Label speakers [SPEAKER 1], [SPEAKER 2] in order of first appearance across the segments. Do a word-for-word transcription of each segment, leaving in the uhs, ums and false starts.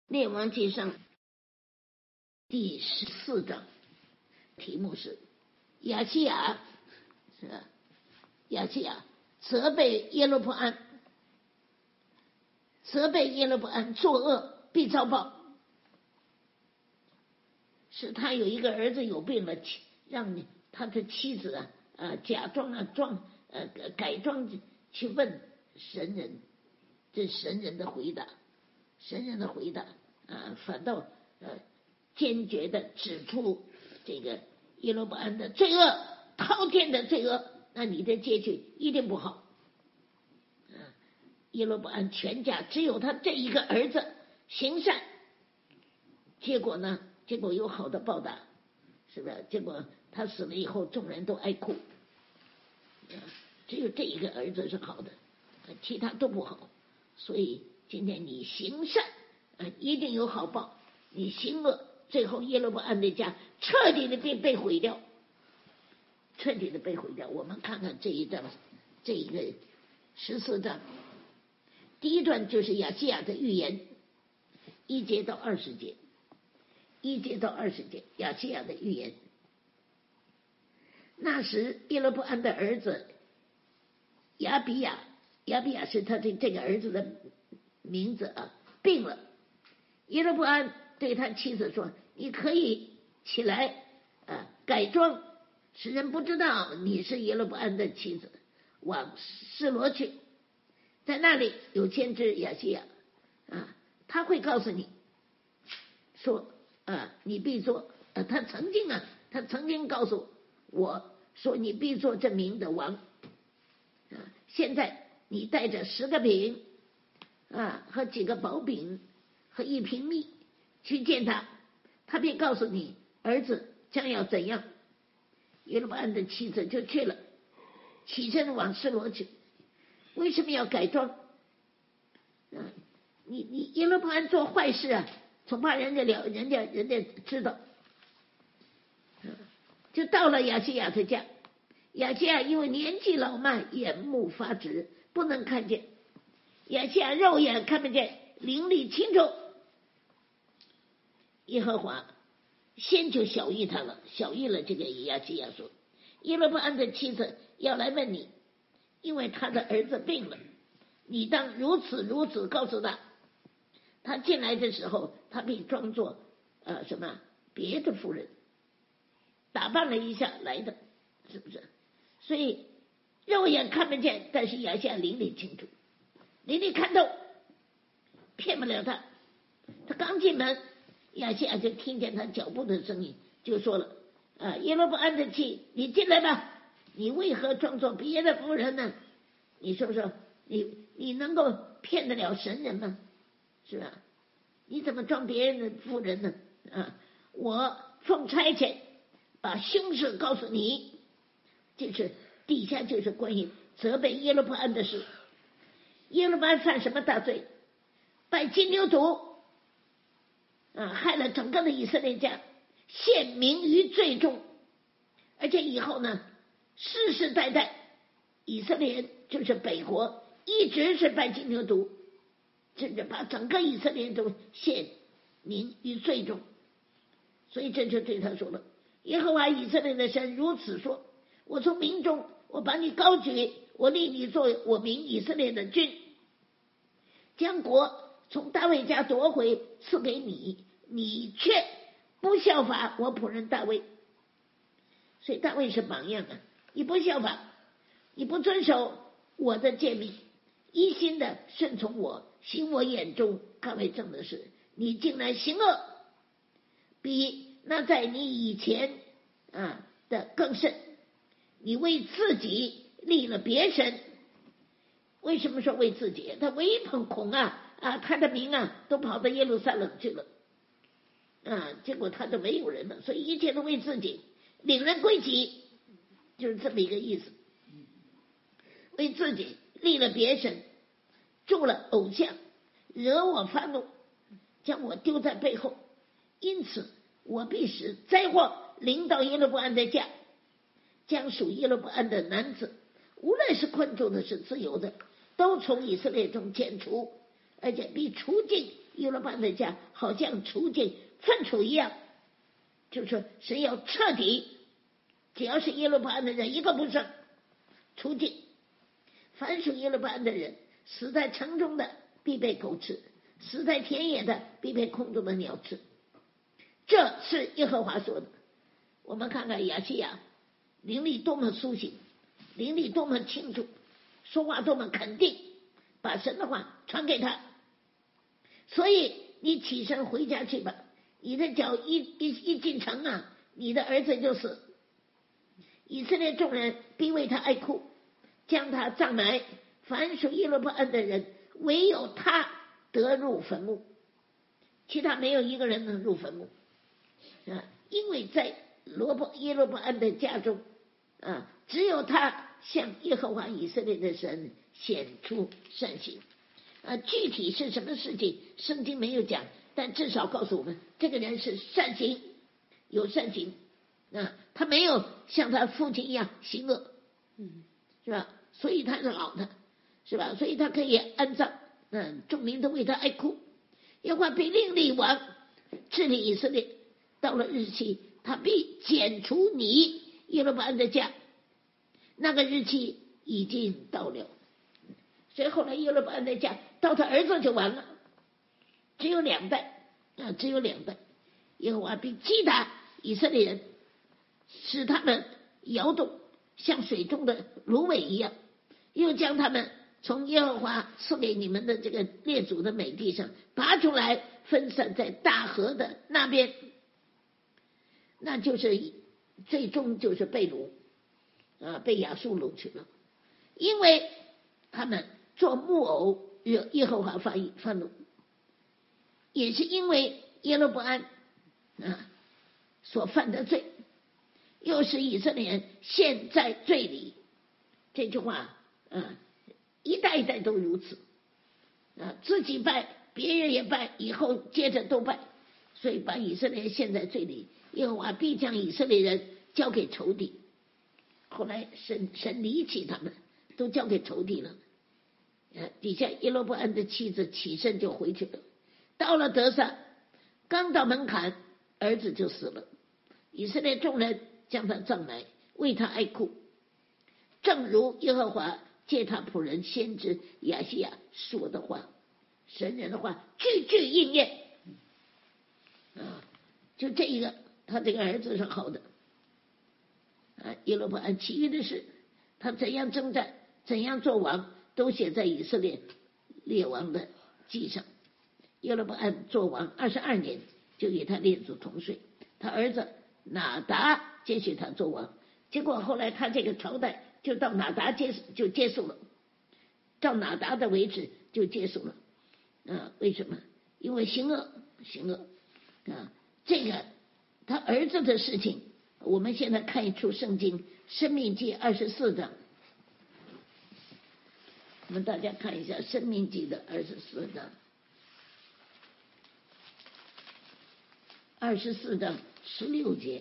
[SPEAKER 1] 列王记上第十四章，题目是亚西亚，是吧？亚西亚责备耶罗波安，责备耶罗波安作恶必遭报，是他有一个儿子有病了，让他的妻子啊呃假装啊装呃改装去问神人，这神人的回答，神人的回答啊，反倒呃坚决的指出这个耶罗波安的罪恶，滔天的罪恶，那你的结局一定不好。啊，耶罗波安全家只有他这一个儿子行善，结果呢？结果有好的报答，是不是？结果他死了以后，众人都爱哭。啊，只有这一个儿子是好的，其他都不好。所以今天你行善啊，一定有好报；你行恶，最后耶罗波安的家彻底的被被毁掉，彻底的被毁掉。我们看看这一章，这一个十四章，第一段就是亚西亚的预言，一节到二十节，一节到二十节，亚西亚的预言。那时耶罗波安的儿子亚比亚，亚比亚是他的这个儿子的名字啊，病了。耶罗波安对他妻子说：“你可以起来啊，改装，使人不知道你是耶罗波安的妻子，往示罗去，在那里有先知亚西亚啊，他会告诉你说啊，你必做啊，他曾经啊，他曾经告诉我说你必做这名的王啊。现在你带着十个饼啊和几个薄饼和一瓶蜜去见他，他必告诉你儿子将要怎样。”耶罗波安的妻子就去了，起身往示罗去。为什么要改装？啊，你你耶罗波安做坏事啊，恐怕人家了，人家人家知道。就到了亚西亚的家，亚西亚因为年纪老迈，眼目发直，不能看见。亚西亚肉眼看不见，灵力清楚。耶和华先就晓谕他了，晓谕了这个亚西亚说：“耶罗波安的妻子要来问你，因为他的儿子病了，你当如此如此告诉他。他进来的时候，他必装作呃什么别的妇人，打扮了一下来的，是不是？所以肉眼看不见，但是亚西亚灵里清楚，灵里看透，骗不了他。他刚进门，亚西亚就听见他脚步的声音，就说了：啊，耶罗波安的妻，你进来吧。你为何装作别的妇人呢？你说说，你你能够骗得了神人吗？是吧？你怎么装别人的妇人呢？啊，我奉差遣把凶事告诉你，就是底下就是关于责备耶罗波安的事。耶罗波安犯什么大罪？拜金牛犊啊，害了整个的以色列家，陷民于罪中。而且以后呢，世世代代以色列人就是北国一直是拜金牛犊，甚至把整个以色列人都陷民于罪中。所以这就对他说了：耶和华以色列的神如此说，我从民中我把你高举，我立你做我民以色列的君，将国从大卫家夺回赐给你，你却不效法我仆人大卫。所以大卫是榜样啊，你不效法，你不遵守我的诫命，一心的顺从我，行我眼中看为正的事，你竟然行恶，比那在你以前啊的更甚。你为自己立了别神。为什么说为自己？他唯一捧恐啊啊，他的名啊都跑到耶路撒冷去了啊，结果他就没有人了，所以一切都为自己，领人归己，就是这么一个意思。为自己立了别神，铸了偶像，惹我发怒，将我丢在背后，因此我必使灾祸临到耶罗波安的家，将属耶罗波安的男子，无论是困住的是自由的，都从以色列中剪除，而且必除尽耶罗波安的家好像处进粪土一样，就是说神要彻底，只要是耶罗波安的人一个不剩，除尽。凡属耶罗波安的人，死在城中的必被狗吃，死在田野的必被空中的鸟吃。这是耶和华说的。我们看看亚西亚灵力多么苏醒，灵力多么清楚，说话多么肯定，把神的话传给他。所以你起身回家去吧，你的脚一一一进城啊，你的儿子就死。以色列众人必为他哀哭，将他葬埋。凡属耶罗波安的人，唯有他得入坟墓，其他没有一个人能入坟墓啊！因为在罗伯耶罗波安的家中啊，只有他向耶和华以色列的神显出善行啊。具体是什么事情，圣经没有讲，但至少告诉我们，这个人是善行，有善行啊，他没有像他父亲一样行恶，嗯，是吧？所以他是好的，是吧？所以他可以安葬，嗯，众民都为他哀哭。耶和华必另立王治理以色列，到了日期，他必剪除你耶罗波安的家。那个日期已经到了，所以后来耶罗波安的家到他儿子就完了，只有两代啊，只有两代。耶和华必击打以色列人，使他们摇动，像水中的芦苇一样，又将他们从耶和华赐给你们的这个列祖的美地上拔出来，分散在大河的那边，那就是最终就是被掳啊，被亚述掳去了。因为他们做木偶，惹耶和华发发怒，也是因为耶罗波安啊所犯的罪，又是以色列人陷在罪里。这句话啊，一代一代都如此啊，自己拜，别人也拜，以后接着都拜，所以把以色列人陷在罪里。耶和华必将以色列人交给仇敌。后来神神离弃他们，都交给仇敌了。呃，底下耶罗波安的妻子起身就回去了，到了得撒，刚到门槛，儿子就死了。以色列众人将他葬埋，为他哀哭，正如耶和华借他仆人先知亚西亚说的话，神人的话句句应验啊！就这一个，他这个儿子是好的啊。耶罗波安其余的事，他怎样征战，怎样做王，都写在以色列列王的记上。耶罗波安做王二十二年，就与他列祖同睡，他儿子拿达接续他做王。结果后来他这个朝代就到拿达结就结束了，到拿达的为止就结束了啊？为什么？因为行恶，行恶啊！这个他儿子的事情，我们现在看一出圣经《申命记》二十四章，我们大家看一下《申命记》的二十四章，二十四章十六节。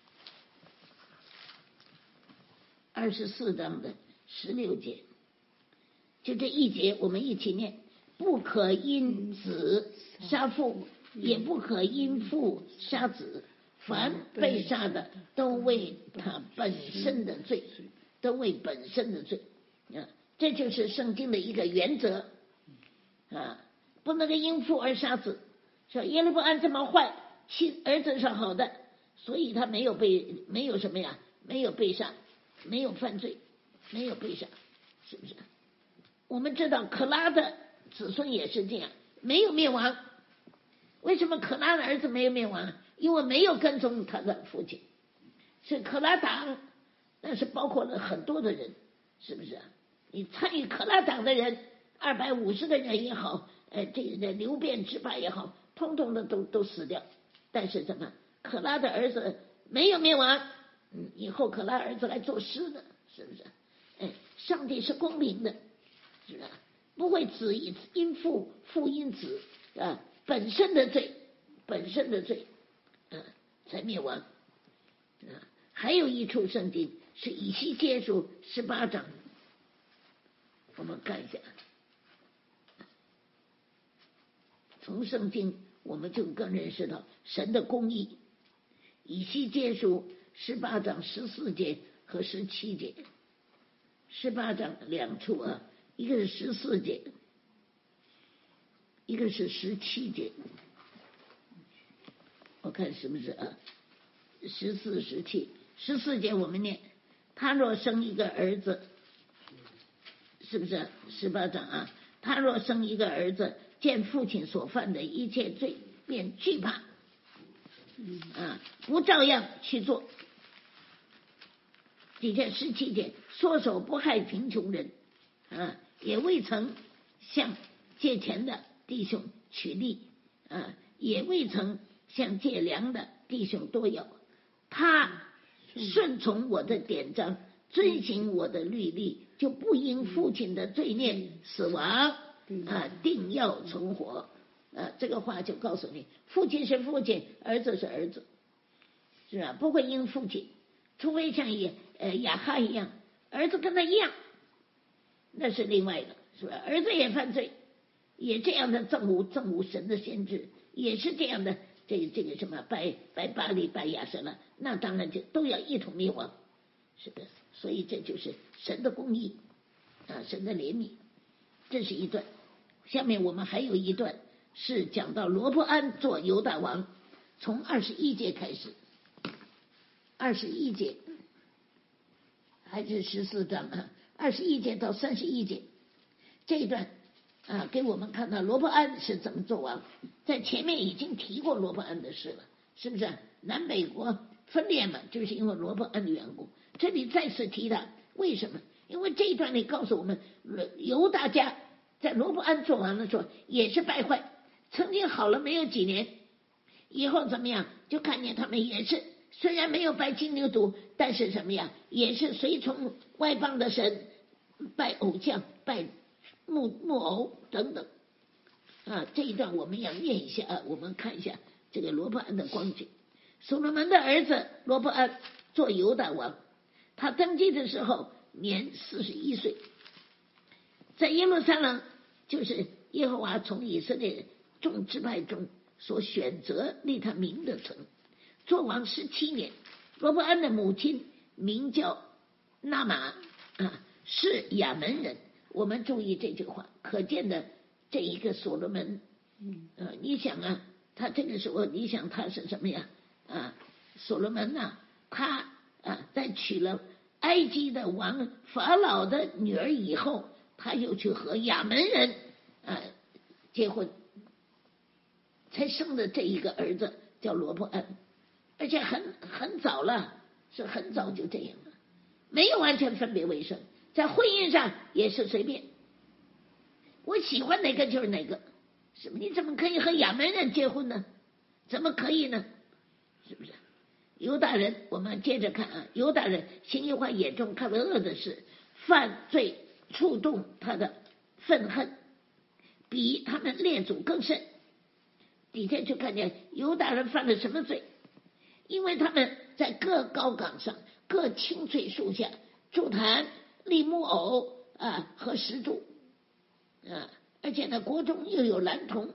[SPEAKER 1] 二十四章的十六节，就这一节我们一起念：不可因子杀父，也不可因父杀子，凡被杀的都为他本身的罪，都为本身的罪啊！这就是圣经的一个原则啊，不能够因父而杀子。说耶罗波安这么坏，其儿子是好的，所以他没有被没有什么呀，没有被杀。没有犯罪，没有被杀，是不是？我们知道可拉的子孙也是这样，没有灭亡。为什么可拉的儿子没有灭亡？因为没有跟从他的父亲。所以可拉党那是包括了很多的人，是不是？你参与可拉党的人，二百五十个人也好，呃，这个流变支派也好，通通的都都死掉。但是怎么？可拉的儿子没有灭亡。嗯，以后可拉儿子来做诗呢，是不是？哎，上帝是公平的，是吧？不会子因父，父因子啊，本身的罪，本身的罪，啊，才灭亡。啊，还有一处圣经是以西结书十八章，我们看一下。 从圣经我们就更认识到神的公义。以西结书十八章十四节和十七节，十八章两处啊，一个是十四节，一个是十七节，我看是不是啊？十四、十七，十四节我们念：他若生一个儿子，是不是十八章啊？他若生一个儿子，见父亲所犯的一切罪，便惧怕，啊，不照样去做。底下十七节，缩手不害贫穷人，啊，也未曾向借钱的弟兄取利，啊，也未曾向借粮的弟兄多要。他顺从我的典章，遵行我的律例，就不因父亲的罪孽死亡，啊，定要存活。啊，这个话就告诉你，父亲是父亲，儿子是儿子，是吧？不会因父亲，除非像也呃亚哈一样，儿子跟他一样，那是另外的，是吧？儿子也犯罪，也这样的憎恶憎恶神的先知，也是这样的，这这个什么拜拜巴力拜亚瑟了，那当然就都要一同灭亡，是的。所以这就是神的公义啊，神的怜悯。这是一段，下面我们还有一段是讲到罗伯安做犹大王，从二十一节开始，二十一节还是十四章啊，二十一节到三十一节这一段啊，给我们看到罗伯安是怎么做王。在前面已经提过罗伯安的事了，是不是？南北国分裂嘛，就是因为罗伯安的缘故。这里再次提他，为什么？因为这一段里告诉我们，犹大家在罗伯安做王的时候也是败坏，曾经好了没有几年，以后怎么样？就看见他们也是虽然没有拜金牛犊，但是什么呀？也是随从外邦的神，拜偶像，拜木木偶等等啊。这一段我们要念一下啊，我们看一下这个罗伯安的光景。所罗门的儿子罗伯安做犹大王，他登基的时候年四十一岁，在耶路撒冷，就是耶和华从以色列众支派中所选择立他名的城，做王十七年。罗伯安的母亲名叫纳玛啊，是亚门人。我们注意这句话，可见的这一个所罗门，呃，你想啊，他这个时候，你想他是什么呀？啊，所罗门呐、啊，他啊，在娶了埃及的王法老的女儿以后，他又去和亚门人啊结婚，才生的这一个儿子叫罗伯安，而且很很早了，是很早就这样了，没有完全分别为圣，在婚姻上也是随便，我喜欢哪个就是哪个，什么？你怎么可以和亚门人结婚呢？怎么可以呢？是不是？犹大人，我们接着看啊，犹大人行耶和华眼中看为恶的事，犯罪触动他的愤恨，比他们列祖更甚。底下就看见犹大人犯了什么罪？因为他们在各高岗上、各青翠树下筑坛、立木偶啊和石柱啊，而且呢，国中又有男童。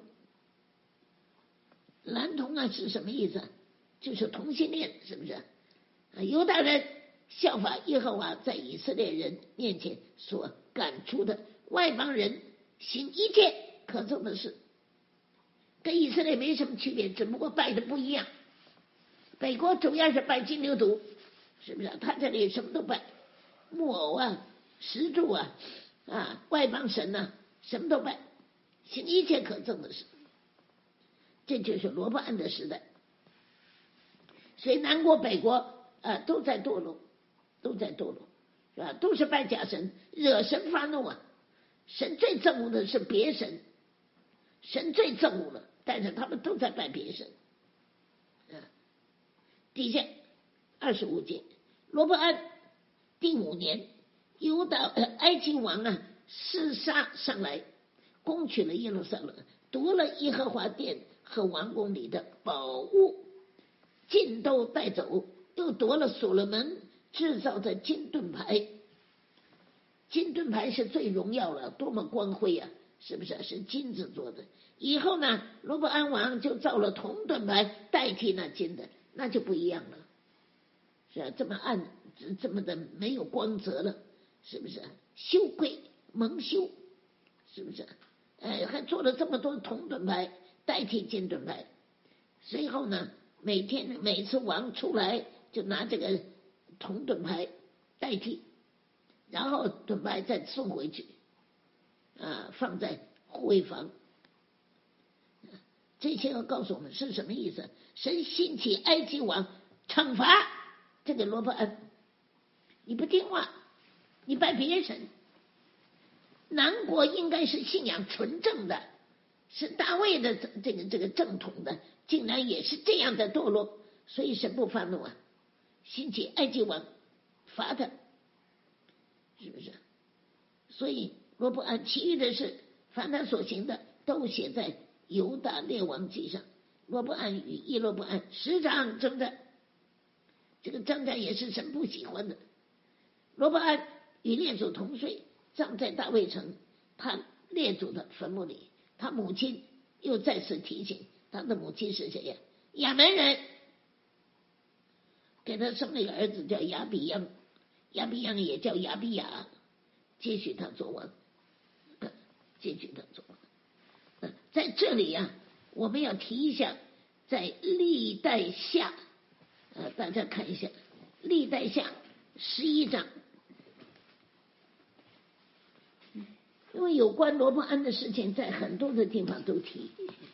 [SPEAKER 1] 男童啊是什么意思？就是同性恋，是不是？啊，犹大人效法耶和华在以色列人面前所赶出的外邦人，行一切可憎的事，跟以色列没什么区别，只不过拜的不一样。北国主要是拜金牛犊，是不是？他这里什么都拜，木偶啊、石柱啊、啊外邦神呐、啊，什么都拜，行一切可憎的事。这就是罗伯安的时代。所以南国北国啊都在堕落，都在堕落，是吧？都是拜假神，惹神发怒啊！神最憎恶的是别神，神最憎恶了，但是他们都在拜别神。啊，底下二十五节，罗伯安第五年，犹大呃埃及王啊示沙上来，攻取了耶路撒冷，夺了耶和华殿和王宫里的宝物，尽都带走，又夺了所罗门制造的金盾牌。金盾牌是最荣耀了，多么光辉啊！ 是不是是金子做的？以后呢，罗伯安王就造了铜盾牌代替那金的，那就不一样了，是啊，这么暗，这么的没有光泽了，是不是？羞愧蒙羞，是不是？哎，还做了这么多铜盾牌代替金盾牌。随后呢，每天每次王出来就拿这个铜盾牌代替，然后盾牌再送回去，啊，放在护卫房。这些要告诉我们是什么意思？神兴起埃及王惩罚这个罗伯安，你不听话，你拜别神。南国应该是信仰纯正的，是大卫的这个这个正统的，竟然也是这样的堕落，所以神不发怒啊，兴起埃及王罚他，是不是？所以罗伯安其余的事，凡他所行的，都写在犹大列王记上。罗伯安与耶罗伯安时常征战，这个征战也是神不喜欢的。罗伯安与列祖同睡，葬在大卫城他列祖的坟墓里。他母亲又再次提醒，他的母亲是谁呀？亚门人，给他生了一个儿子叫亚比央，亚比央也叫亚比亚，接续他做王，接续他做王。在这里呀、啊，我们要提一下，在历代下，呃，大家看一下，历代下十一章，因为有关罗伯安的事情，在很多的地方都提。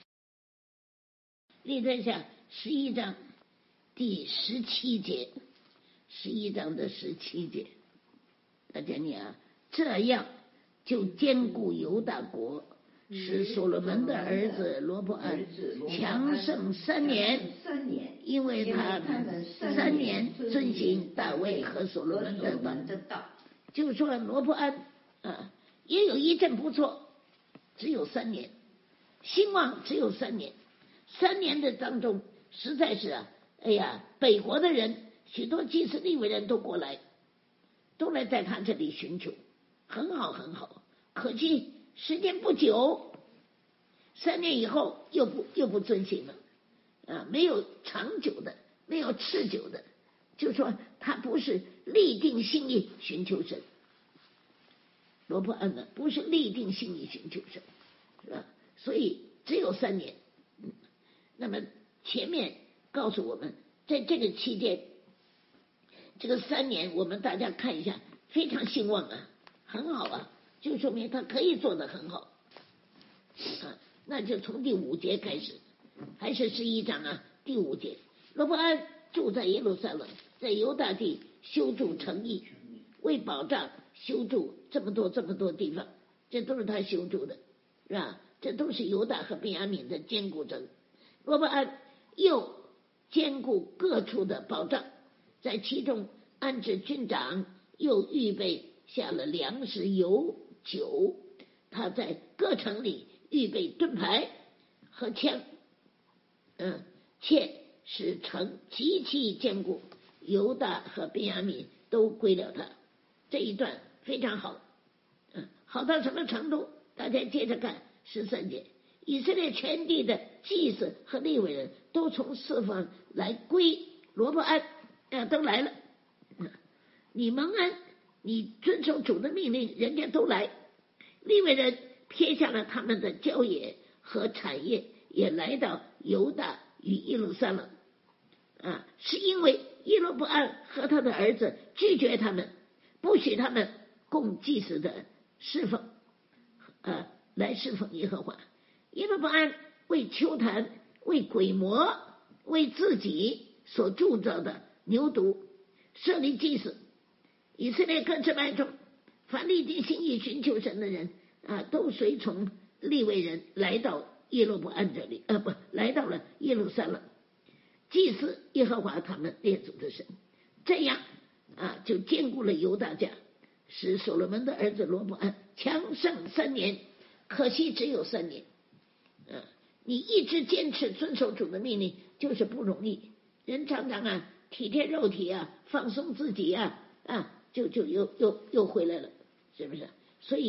[SPEAKER 1] 历代下十一章第十七节，十一章的十七节，大家念啊，这样就坚固犹大国，使所罗门的儿子罗伯安强盛三年，因为他三年遵行大卫和所罗门的道。就说罗伯安啊，也有一阵不错，只有三年，兴旺只有三年，三年的当中，实在是啊，哎呀，北国的人许多祭司利未人都过来，都来在他这里寻求，很好很好。可惜时间不久，三年以后又不又不遵行了，啊，没有长久的，没有持久的，就说他不是立定心意寻求神。罗伯安呢，不是立定心意寻求神，是吧？所以只有三年。嗯，那么前面告诉我们，在这个期间，这个三年，我们大家看一下，非常兴旺啊，很好啊，就说明他可以做得很好啊。那就从第五节开始，还是十一章啊，第五节，罗伯安住在耶路撒冷，在犹大地修筑城邑，为保障修筑这么多这么多地方，这都是他修筑的，是吧？这都是犹大和便雅悯的坚固城。罗伯安又兼顾各处的保障，在其中安置军长，又预备下了粮食、油、酒。他在各城里预备盾牌和枪，嗯，且使城极其坚固。犹大和便雅悯都归了他。这一段非常好，嗯，好到什么程度？大家接着看十三节，以色列全地的祭司和利未人都从四方来归罗伯安，啊，都来了。嗯，你蒙恩，你遵守主的命令，人家都来。利未人撇下了他们的郊野和产业，也来到犹大与耶路撒冷，啊，是因为耶罗伯安和他的儿子拒绝他们，不许他们供祭司的侍奉，啊，来侍奉耶和华。耶罗伯安为丘坛、为鬼魔、为自己所铸造的牛犊设立祭司。以色列各支派中，凡立定心意寻求神的人啊，都随从利未人来到耶罗伯安这里，啊，不，来到了耶路撒冷，祭司耶和华他们列祖的神。这样啊，就兼顾了犹大家，使所罗门的儿子罗伯安强盛三年。可惜只有三年，啊，你一直坚持遵守主的命令，就是不容易。人常常啊，体贴肉体啊，放松自己啊，啊，就就又又又回来了，是不是？所以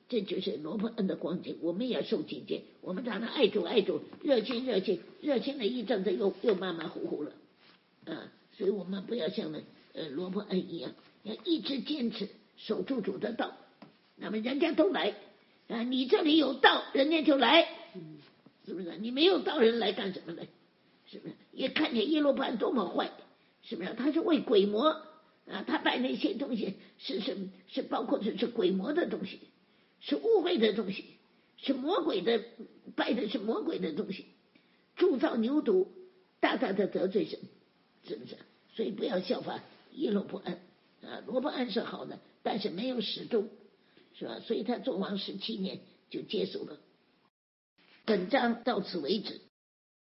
[SPEAKER 1] 这就是罗伯恩的光景，我们也受警戒，我们常常爱主爱主，热心热心热心了一阵子又又马马虎虎了啊，所以我们不要像那呃罗伯恩一样，要一直坚持守住主的道，那么人家都来啊，你这里有道，人家就来，是不是？你没有道，人来干什么呢？是不是？也看见耶罗波安多么坏，是不是？他是为鬼魔啊，他拜那些东西是是是包括的是鬼魔的东西。是污秽的东西，是魔鬼的，拜的是魔鬼的东西，铸造牛犊，大大的得罪神，是不是？所以不要效法耶罗波安啊，罗波安是好的，但是没有始终，是吧？所以他做王十七年就结束了。本章到此为止。